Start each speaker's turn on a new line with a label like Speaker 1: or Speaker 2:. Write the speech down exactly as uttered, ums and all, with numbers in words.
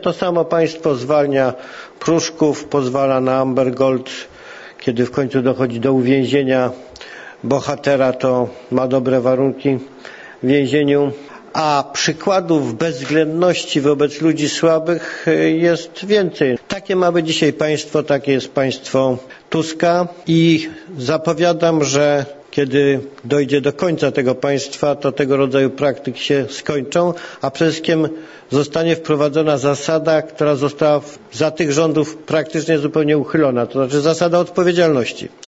Speaker 1: To samo państwo zwalnia Pruszków, pozwala na Amber Gold, kiedy w końcu dochodzi do uwięzienia bohatera, to ma dobre warunki w więzieniu. A przykładów bezwzględności wobec ludzi słabych jest więcej. Takie ma być dzisiaj państwo, takie jest państwo Tuska i zapowiadam, że kiedy dojdzie do końca tego państwa, to tego rodzaju praktyki się skończą, a przede wszystkim zostanie wprowadzona zasada, która została za tych rządów praktycznie zupełnie uchylona, to znaczy zasada odpowiedzialności.